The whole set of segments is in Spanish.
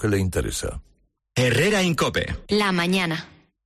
que le interesa. Herrera Incope. La mañana.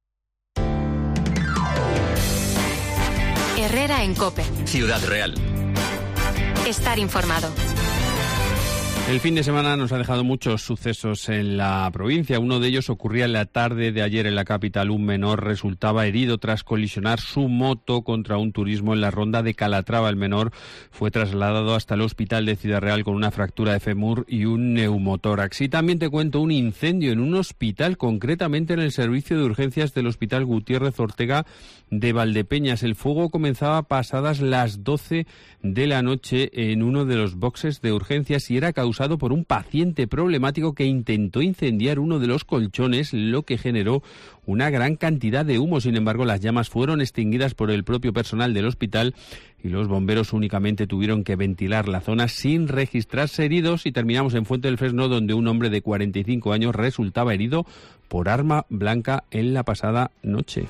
Herrera en COPE. Ciudad Real. Estar informado. El fin de semana nos ha dejado muchos sucesos en la provincia. Uno de ellos ocurría en la tarde de ayer en la capital. Un menor resultaba herido tras colisionar su moto contra un turismo en la ronda de Calatrava. El menor fue trasladado hasta el hospital de Ciudad Real con una fractura de fémur y un neumotórax. Y también te cuento un incendio en un hospital, concretamente en el servicio de urgencias del Hospital Gutiérrez Ortega de Valdepeñas. El fuego comenzaba pasadas las 12 de la noche en uno de los boxes de urgencias y era causado por un paciente problemático que intentó incendiar uno de los colchones, lo que generó una gran cantidad de humo. Sin embargo, las llamas fueron extinguidas por el propio personal del hospital y los bomberos únicamente tuvieron que ventilar la zona sin registrarse heridos. Y terminamos en Fuente del Fresno, donde un hombre de 45 años resultaba herido por arma blanca en la pasada noche.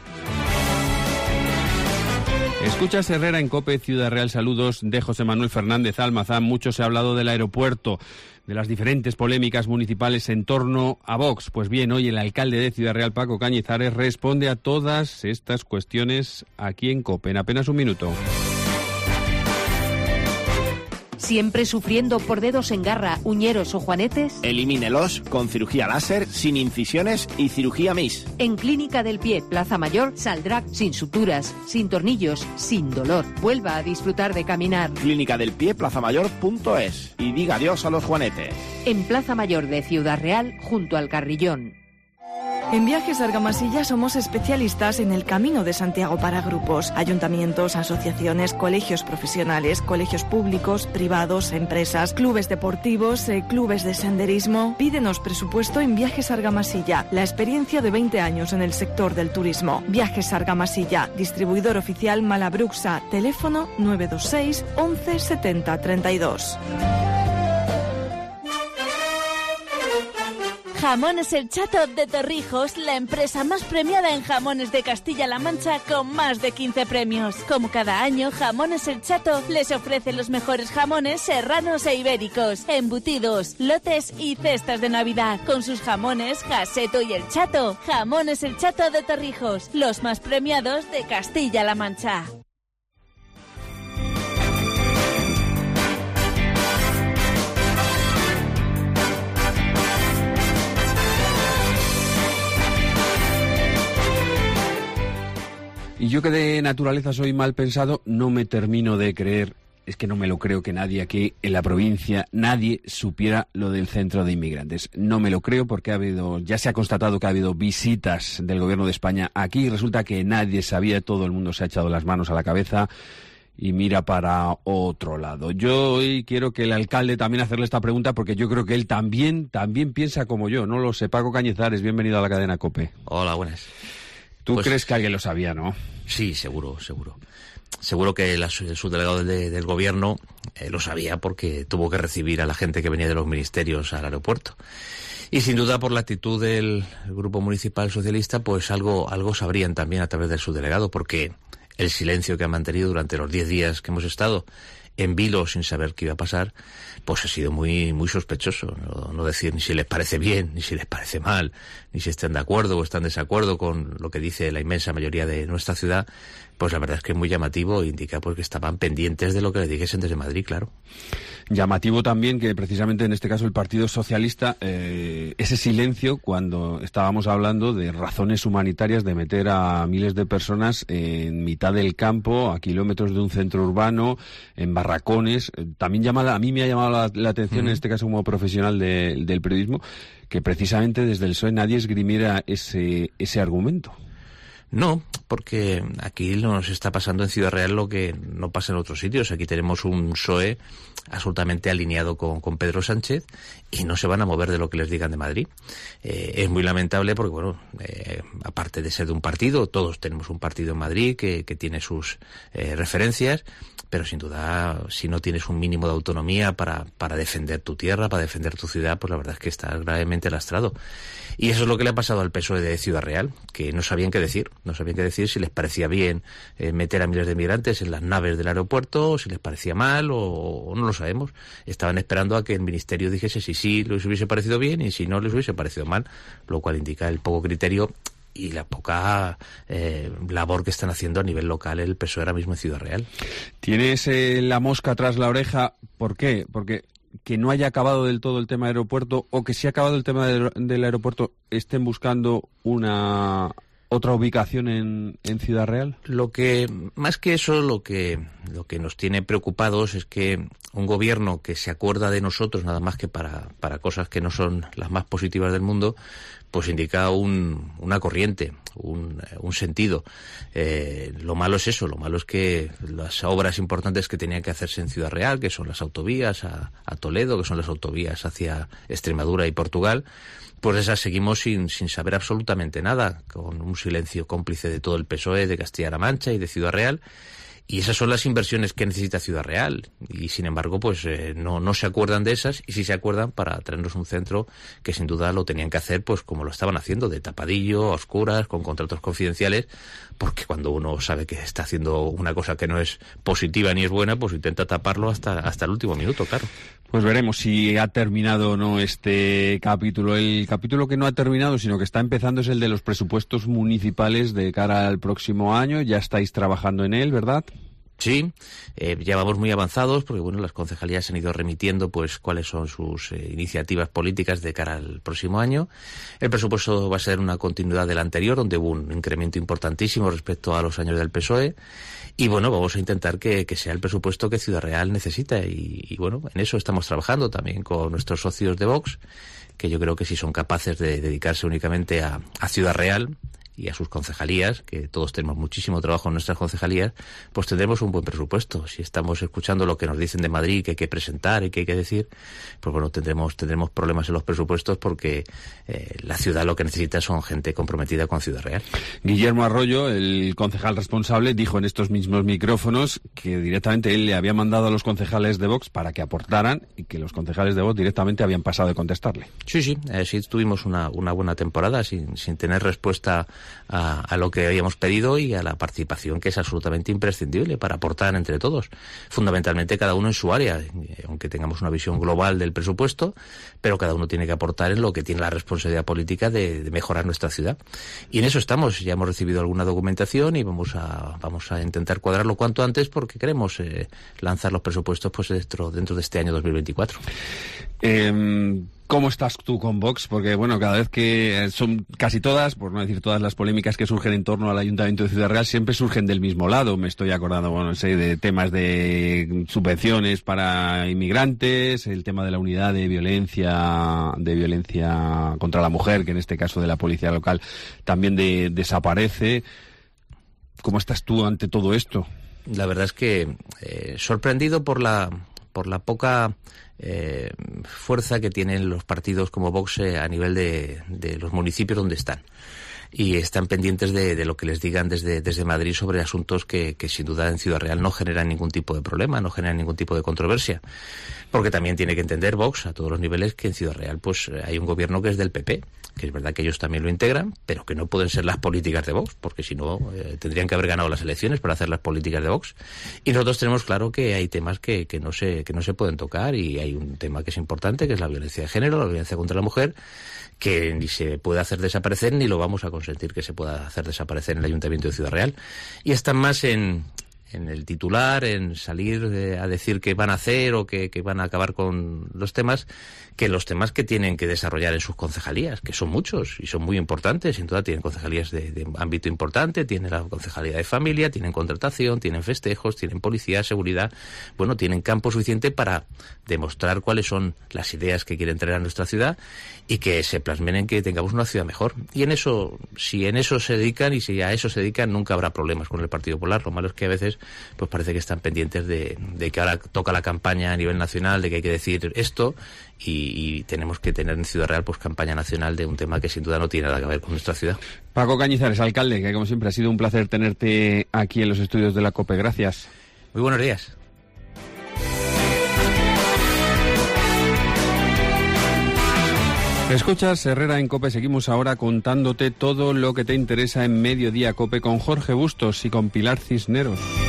Escuchas Herrera en COPE, Ciudad Real. Saludos de José Manuel Fernández Almazán. Mucho se ha hablado del aeropuerto, de las diferentes polémicas municipales en torno a Vox. Pues bien, hoy el alcalde de Ciudad Real, Paco Cañizares, responde a todas estas cuestiones aquí en COPE. En apenas un minuto. ¿Siempre sufriendo por dedos en garra, uñeros o juanetes? Elimínelos con cirugía láser, sin incisiones y cirugía MIS. En Clínica del Pie, Plaza Mayor, saldrá sin suturas, sin tornillos, sin dolor. Vuelva a disfrutar de caminar. Clínica del Pie, plazamayor.es. Y diga adiós a los juanetes. En Plaza Mayor de Ciudad Real, junto al Carrillón. En Viajes Argamasilla somos especialistas en el Camino de Santiago para grupos, ayuntamientos, asociaciones, colegios profesionales, colegios públicos, privados, empresas, clubes deportivos, clubes de senderismo. Pídenos presupuesto en Viajes Argamasilla, la experiencia de 20 años en el sector del turismo. Viajes Argamasilla, distribuidor oficial Malabruxa, teléfono 926 11 70 32. Jamones El Chato de Torrijos, la empresa más premiada en jamones de Castilla-La Mancha con más de 15 premios. Como cada año, Jamones El Chato les ofrece los mejores jamones serranos e ibéricos, embutidos, lotes y cestas de Navidad. Con sus jamones Jaseto y El Chato. Jamones El Chato de Torrijos, los más premiados de Castilla-La Mancha. Y yo, que de naturaleza soy mal pensado, no me termino de creer, es que no me lo creo, que nadie aquí en la provincia, nadie supiera lo del centro de inmigrantes. No me lo creo porque ya se ha constatado que ha habido visitas del gobierno de España aquí y resulta que nadie sabía, todo el mundo se ha echado las manos a la cabeza y mira para otro lado. Yo hoy quiero que el alcalde también hacerle esta pregunta porque yo creo que él también piensa como yo, no lo sé. Paco Cañizares, bienvenido a la cadena COPE. Hola, buenas. ¿Tú crees que alguien lo sabía, no? Sí, seguro. Seguro que el subdelegado del gobierno lo sabía porque tuvo que recibir a la gente que venía de los ministerios al aeropuerto. Y sin duda, por la actitud del Grupo Municipal Socialista, pues algo sabrían también a través del subdelegado, porque el silencio que han mantenido durante los 10 días que hemos estado en vilo sin saber qué iba a pasar, pues ha sido muy sospechoso. No decir ni si les parece bien, ni si les parece mal, ni si están de acuerdo o están en desacuerdo con lo que dice la inmensa mayoría de nuestra ciudad, pues la verdad es que es muy llamativo e indica pues que estaban pendientes de lo que le dijesen desde Madrid, claro. Llamativo también que precisamente en este caso el Partido Socialista, ese silencio cuando estábamos hablando de razones humanitarias de meter a miles de personas en mitad del campo, a kilómetros de un centro urbano, en barracones. También a mí me ha llamado la atención, en este caso como profesional del periodismo, que precisamente desde el PSOE nadie esgrimiera ese argumento. No, porque aquí nos está pasando en Ciudad Real lo que no pasa en otros sitios. Aquí tenemos un PSOE absolutamente alineado con Pedro Sánchez y no se van a mover de lo que les digan de Madrid. Es muy lamentable porque, bueno, aparte de ser de un partido, todos tenemos un partido en Madrid que tiene sus referencias, pero sin duda, si no tienes un mínimo de autonomía para defender tu tierra, para defender tu ciudad, pues la verdad es que estás gravemente lastrado. Y eso es lo que le ha pasado al PSOE de Ciudad Real, que no sabían qué decir si les parecía bien meter a miles de migrantes en las naves del aeropuerto, o si les parecía mal, o no lo sabemos. Estaban esperando a que el ministerio dijese si sí les hubiese parecido bien y si no les hubiese parecido mal, lo cual indica el poco criterio y la poca labor que están haciendo a nivel local el PSOE ahora mismo en Ciudad Real. ¿Tienes la mosca tras la oreja? ¿Por qué? Porque que no haya acabado del todo el tema del aeropuerto o que si ha acabado el tema del aeropuerto estén buscando otra ubicación en Ciudad Real. Lo que más que eso, lo que nos tiene preocupados es que un gobierno que se acuerda de nosotros nada más que para cosas que no son las más positivas del mundo, pues indica una corriente, un sentido. Lo malo es eso, lo malo es que las obras importantes que tenían que hacerse en Ciudad Real, que son las autovías a Toledo, que son las autovías hacia Extremadura y Portugal, pues esas seguimos sin saber absolutamente nada, con un silencio cómplice de todo el PSOE, de Castilla-La Mancha y de Ciudad Real. Y esas son las inversiones que necesita Ciudad Real. Y sin embargo, pues no se acuerdan de esas, y sí se acuerdan para traernos un centro que sin duda lo tenían que hacer pues como lo estaban haciendo, de tapadillo, a oscuras, con contratos confidenciales, porque cuando uno sabe que está haciendo una cosa que no es positiva ni es buena, pues intenta taparlo hasta el último minuto, claro. Pues veremos si ha terminado o no este capítulo. El capítulo que no ha terminado, sino que está empezando, es el de los presupuestos municipales de cara al próximo año. Ya estáis trabajando en él, ¿verdad? Sí, ya vamos muy avanzados porque bueno, las concejalías se han ido remitiendo pues cuáles son sus iniciativas políticas de cara al próximo año. El presupuesto va a ser una continuidad del anterior, donde hubo un incremento importantísimo respecto a los años del PSOE. Y bueno, vamos a intentar que sea el presupuesto que Ciudad Real necesita y bueno, en eso estamos trabajando también con nuestros socios de Vox, que yo creo que si son capaces de dedicarse únicamente a Ciudad Real y a sus concejalías, que todos tenemos muchísimo trabajo en nuestras concejalías, pues tendremos un buen presupuesto. Si estamos escuchando lo que nos dicen de Madrid, que hay que presentar y que hay que decir, pues bueno, tendremos problemas en los presupuestos porque la ciudad lo que necesita son gente comprometida con Ciudad Real. Guillermo Arroyo, el concejal responsable, dijo en estos mismos micrófonos que directamente él le había mandado a los concejales de Vox para que aportaran y que los concejales de Vox directamente habían pasado de contestarle. Sí, tuvimos una buena temporada sin tener respuesta a lo que habíamos pedido y a la participación que es absolutamente imprescindible para aportar entre todos, fundamentalmente cada uno en su área, aunque tengamos una visión global del presupuesto, pero cada uno tiene que aportar en lo que tiene la responsabilidad política de mejorar nuestra ciudad. Y en eso estamos, ya hemos recibido alguna documentación y vamos a intentar cuadrarlo cuanto antes porque queremos lanzar los presupuestos pues dentro de este año 2024. ¿Cómo estás tú con Vox? Porque, bueno, cada vez que son casi todas, por no decir todas las polémicas que surgen en torno al Ayuntamiento de Ciudad Real, siempre surgen del mismo lado. Me estoy acordando, bueno, de temas de subvenciones para inmigrantes, el tema de la unidad de violencia contra la mujer, que en este caso de la policía local también desaparece. ¿Cómo estás tú ante todo esto? La verdad es que sorprendido por la poca fuerza que tienen los partidos como Vox a nivel de los municipios donde están. Y están pendientes de lo que les digan desde Madrid sobre asuntos que sin duda en Ciudad Real no generan ningún tipo de problema, no generan ningún tipo de controversia. Porque también tiene que entender Vox a todos los niveles que en Ciudad Real pues hay un gobierno que es del PP, que es verdad que ellos también lo integran, pero que no pueden ser las políticas de Vox, porque si no tendrían que haber ganado las elecciones para hacer las políticas de Vox. Y nosotros tenemos claro que hay temas que no se pueden tocar, y hay un tema que es importante, que es la violencia de género, la violencia contra la mujer, que ni se puede hacer desaparecer ni lo vamos a consentir que se pueda hacer desaparecer en el Ayuntamiento de Ciudad Real. Y están más en el titular, en salir a decir qué van a hacer o que van a acabar con los temas, que los temas que tienen que desarrollar en sus concejalías, que son muchos y son muy importantes. Sin duda tienen concejalías de ámbito importante, tienen la concejalía de familia, tienen contratación, tienen festejos, tienen policía, seguridad. Bueno, tienen campo suficiente para demostrar cuáles son las ideas que quieren traer a nuestra ciudad y que se plasmen en que tengamos una ciudad mejor. Y en eso, si en eso se dedican y si a eso se dedican, nunca habrá problemas con el Partido Popular. Lo malo es que a veces pues parece que están pendientes de que ahora toca la campaña a nivel nacional, de que hay que decir esto, y tenemos que tener en Ciudad Real pues campaña nacional de un tema que sin duda no tiene nada que ver con nuestra ciudad. Paco Cañizares, alcalde, que como siempre ha sido un placer tenerte aquí en los estudios de la COPE. Gracias. Muy buenos días. Escuchas Herrera en COPE. Seguimos ahora contándote todo lo que te interesa en Mediodía COPE con Jorge Bustos y con Pilar Cisneros.